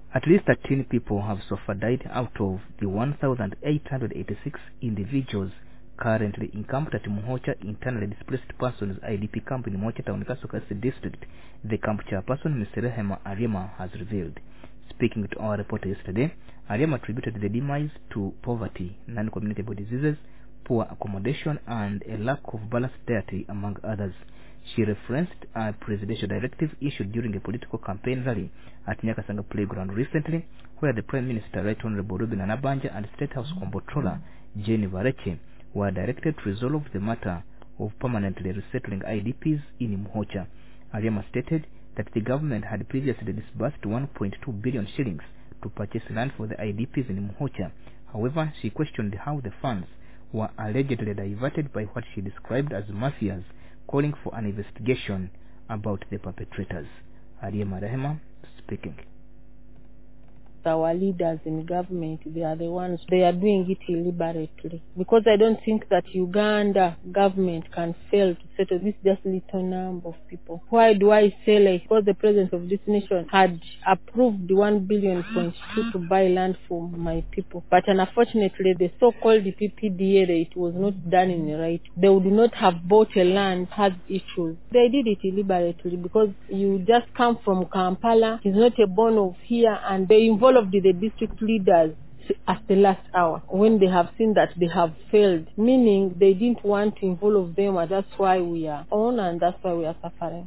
At least 13 people have so far died out of the 1,886 individuals currently encamped at Muhocha Internally Displaced Persons IDP camp in Muhocha Town, Kasokasi District, the camp chairperson, Mr. Rehema Ariema, has revealed. Speaking to our reporter yesterday, Ariema attributed the demise to poverty, non-communicable diseases, poor accommodation, and a lack of balanced diet, among others. She referenced a presidential directive issued during a political campaign rally at Nyakasanga Playground recently, where the Prime Minister, Right Honorable Ruben Anabanja, and State House Controller Jenny Vareche were directed to resolve the matter of permanently resettling IDPs in Muhocha. Ariema stated that the government had previously disbursed 1.2 billion shillings to purchase land for the IDPs in Muhocha. However, she questioned how the funds were allegedly diverted by what she described as mafias, calling for an investigation about the perpetrators. Ariema Rehema speaking. Our leaders in government, they are the ones, they are doing it deliberately. Because I don't think that Uganda government can fail to settle this just little number of people. Why do I say like, because the president of this nation had approved the 1.2 billion to buy land for my people. But unfortunately, the so-called PPDA, it was not done in the right. They would not have bought a land, had issues. They did it deliberately because you just come from Kampala, it's not a born of here, and they involve the district leaders at the last hour when they have seen that they have failed, meaning they didn't want to involve them, and that's why we are on and that's why we are suffering.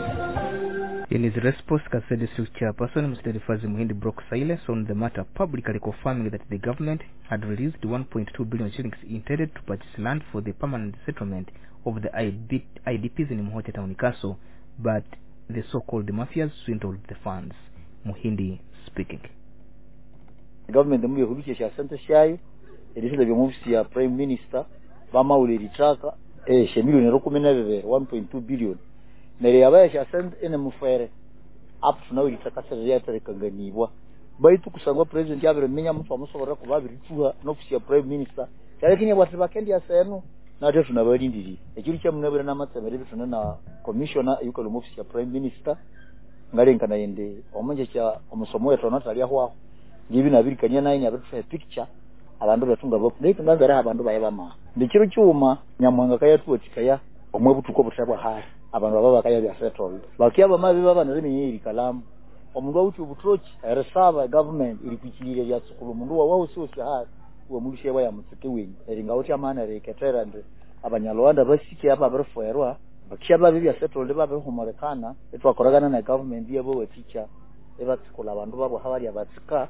In his response, Kasese District Chairperson Mr. Rifazi Muhindi broke silence on the matter, publicly confirming that the government had released 1.2 billion shillings intended to purchase land for the permanent settlement of the IDPs in Muhocha Town Council, but the so-called mafias swindled the funds. Muhindi speaking. Government mwe hubisha sha sente shayo edisida byo mufisi ya Prime Minister bama ule litaka milioni 1.2 billion nere yabaya sha sente ene mufere up na ule litaka ya tarekanganibwa baitu kusangwa president yabere menya mtu amusobora kubabiri tuha n'ofisi ya Prime Minister yakini abatu bakendi aseno na tetu na balindiri ekiri kya munabere na matsemere bituna na commissioner yuko lo mufisi ya Prime Minister ngalenka na yende omonje kya omusomo wetu natali aho ngibi nabirikanya nayi abatufa picture abantu batunga bofu ndiko ngagara abantu bayebama ndikiro cyuma nyamwanga kayatuotika ya omwe butuko butabwa hari abantu baba bakaya bya settle bakiyaba mabi baba nazimi kalamu omundu wuti ubutrochi resava government ili kukirire bya tsukulu mundu wawo sosi hari uwo mulishe baya mutsike wenyi eringa uti amana reketera ndi abanyalwanda basike aba barfoerwa bakiyaba bya settle baba humarekana etwakoragana na government yabo wechicha ebatsikula abantu babo habari abatsika.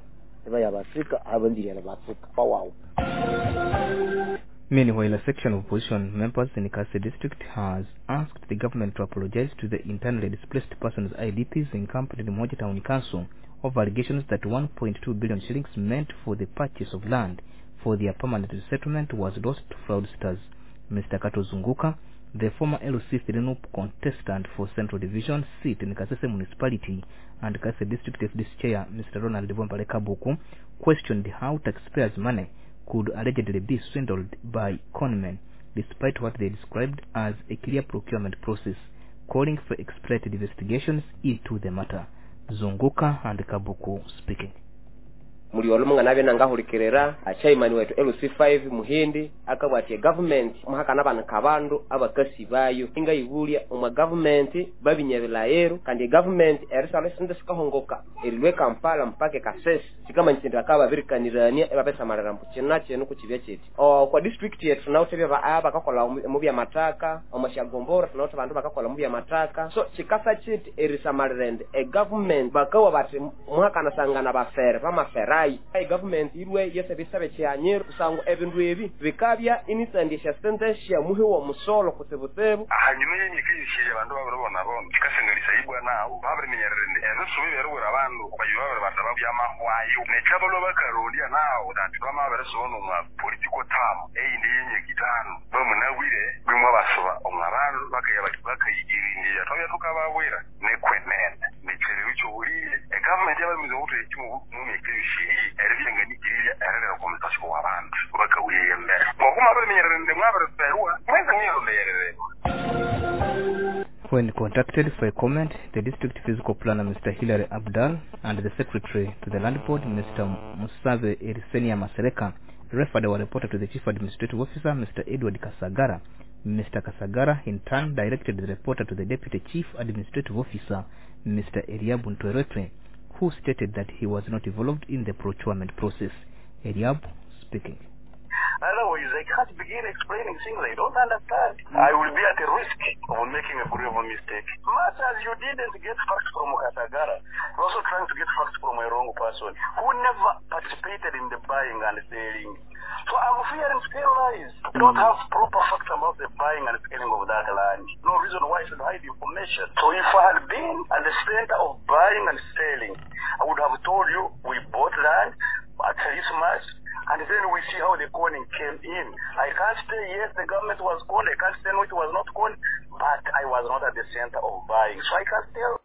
Meanwhile, a section of opposition members in Kasese District has asked the government to apologize to the internally displaced persons IDPs encamped in the Muhocha Town Council of allegations that 1.2 billion shillings meant for the purchase of land for their permanent settlement was lost to fraudsters. Mr. Kato Zunguka, the former LC Sereno contestant for Central Division seat in Kasese Municipality and Kasese District FDC Chair Mr. Ronald Devompale Kabuku, questioned how taxpayers' money could allegedly be swindled by conmen, despite what they described as a clear procurement process, calling for expedited investigations into the matter. Zunguka and Kabuku speaking. Muri olumunga nabe nangahulikerera achaimani wetu LC5 Muhindi akabwatiye government muhakana bana kabandu abakasi bayo inga ibulia umwa government babinyebelaero kandi government erisale sinde sikahongoka elwe Kampala mpake Kasese sikama ntindira kaba birikanirania ebapesa mararampu chenache no kuchibya cheti kwa district yetu tunautebya aba kakola mubya mataka amashagombora tunauta bandu bakakola mubya mataka so chikasa cheti erisamarende e government bakawa bati muhakana sangana bafere bamafera ai government irwe yese bisabe cyanyero kusango ebindu ebi bikabya inisandisha sentence ya muhe wa musolo kusebusebu hanyuma y'imikishije abantu babona bona kikasengalisa ibwa nawo babiri menyerende ezusubi berubura abantu bayibabere basaba byamahwayo necabalo bakarolia nawo dati bamabere sono mwa political term ndi yenyekitano bamunawire bimwe basoba omwabantu bakayigirinde yatoya tukabawira nekwenene nechere cyo buriye government yababizo utu ekimu mu mekishije eribyenga nikiriya erera komitasiyo wabantu bakawiyembe kokuma bamenyerende mwabere perwa mwenza ngiyero leyerere When contacted for a comment, the district physical planner, Mr. Hilary Abdal, and the secretary to the land board, Mr. Musave Erisenia Masereka, referred our reporter to the chief administrative officer, Mr. Edward Kasagara. Mr. Kasagara, in turn, directed the reporter to the deputy chief administrative officer, Mr. Eliabu Ntweretwe, who stated that he was not involved in the procurement process. Eliabu speaking. Otherwise, I can't begin explaining things I don't understand. I will be at a risk of making a grave mistake. Much as you didn't get facts from Kasagara, you're also trying to get facts from a wrong person who never participated in the buying and selling. So I'm fearing still lies. You don't have proper facts about the buying and selling of that land. No reason why I should hide information. So if I had been at the center of buying and selling, I would have told you we bought land at Christmas, and then we see how the coning came in. I can't say yes, the government was called. I can't say no, it was not called. But I was not at the center of buying, so I can't tell.